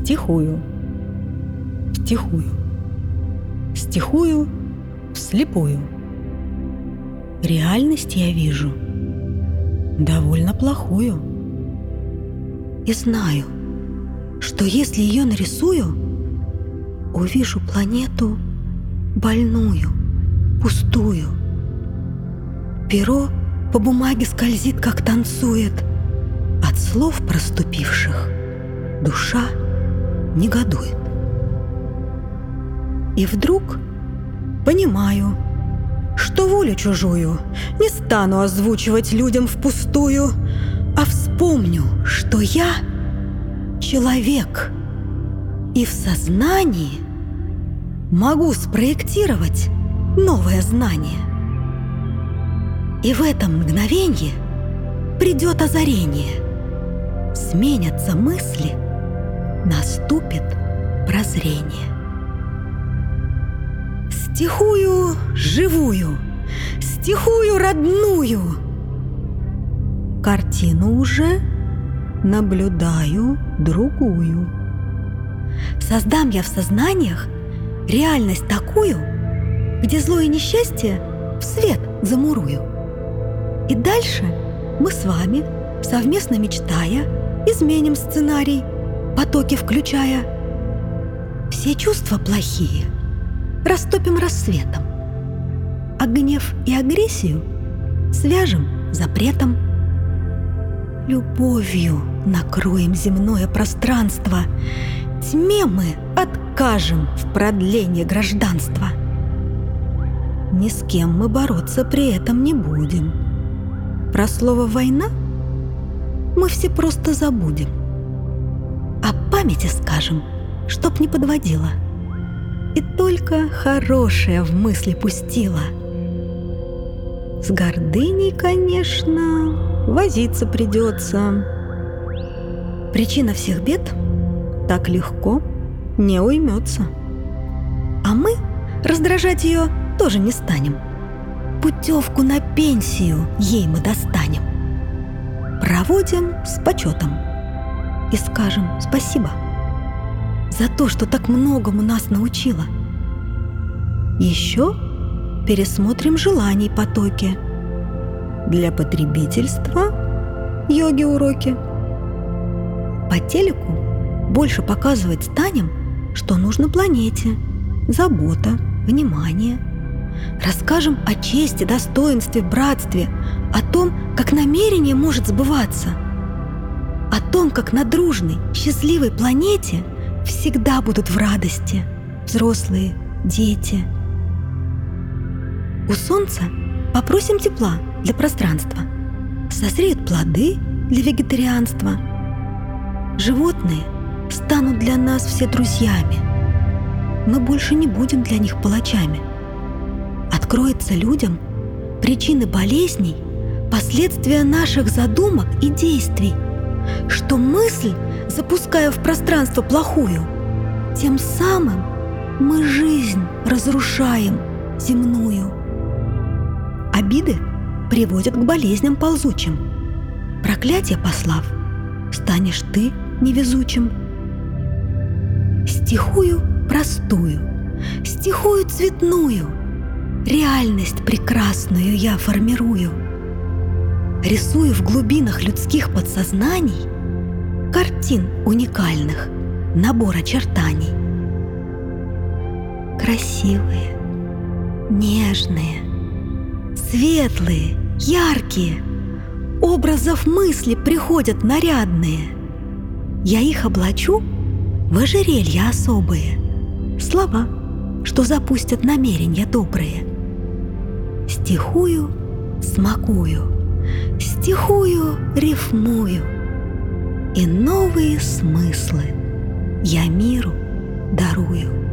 Стихую, втихую, стихую вслепую. Реальность я вижу довольно плохую. И знаю, что если ее нарисую, увижу планету больную, пустую. Перо по бумаге скользит, как танцует. От слов проступивших душа негодует. И вдруг понимаю, что волю чужую не стану озвучивать людям впустую, а вспомню, что я человек, и в сознании могу спроектировать новое знание. И в этом мгновенье придет озарение, сменятся мысли, наступит прозрение. Стихую живую, стихую родную. Картину уже наблюдаю другую. Создам я в сознаниях реальность такую, где зло и несчастье в свет замурую. И дальше мы с вами, совместно мечтая, изменим сценарий, потоки включая. Все чувства плохие растопим рассветом, а гнев и агрессию свяжем запретом. Любовью накроем земное пространство, тьме мы откажем в продлении гражданства. Ни с кем мы бороться при этом не будем. Про слово «война» мы все просто забудем. О памяти скажем, чтоб не подводила, и только хорошее в мысли пустила. С гордыней, конечно, возиться придется. Причина всех бед так легко не уймется. А мы раздражать ее тоже не станем. Путевку на пенсию ей мы достанем. Проводим с почетом и скажем спасибо за то, что так многому нас научила. Еще пересмотрим желаний потоки. Для потребительства йоги уроки. По телеку больше показывать станем, что нужно планете. Забота, внимание. Расскажем о чести, достоинстве, братстве, о том, как намерение может сбываться, о том, как на дружной, счастливой планете всегда будут в радости взрослые, дети. У солнца попросим тепла для пространства. Созреют плоды для вегетарианства. Животные станут для нас все друзьями. Мы больше не будем для них палачами. Откроется людям причины болезней, последствия наших задумок и действий, что мысль, запуская в пространство плохую, тем самым мы жизнь разрушаем земную. Обиды приводят к болезням ползучим. Проклятие послав, станешь ты невезучим. Стихую простую, стихую цветную, реальность прекрасную я формирую. Рисую в глубинах людских подсознаний картин уникальных, набор очертаний. Красивые, нежные, светлые, яркие, образов мысли приходят нарядные. Я их облачу в ожерелья особые, слова, что запустят намерения добрые. Стихую, смакую, стихую, рифмую, и новые смыслы я миру дарую.